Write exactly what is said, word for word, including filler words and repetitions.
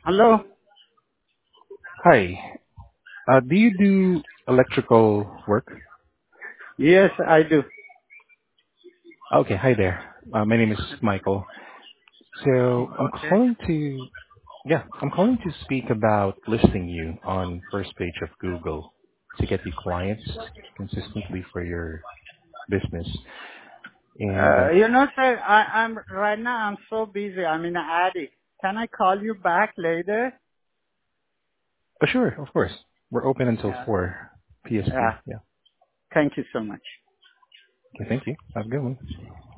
Hello? Hi. Uh, do you do electrical work? Yes, I do. Okay, hi there. Uh, my name is Michael. So I'm Okay. calling to, yeah, I'm calling to speak about listing you on first page of Google to get you clients consistently for your business. And Uh, uh, you know, sir, I, I'm right now. I'm so busy. I'm in a attic. Can I call you back later? oh, sure, of course, we're open until Yeah. four P S T. Yeah. Yeah. Thank you so much. Okay, thank you. Have a good one.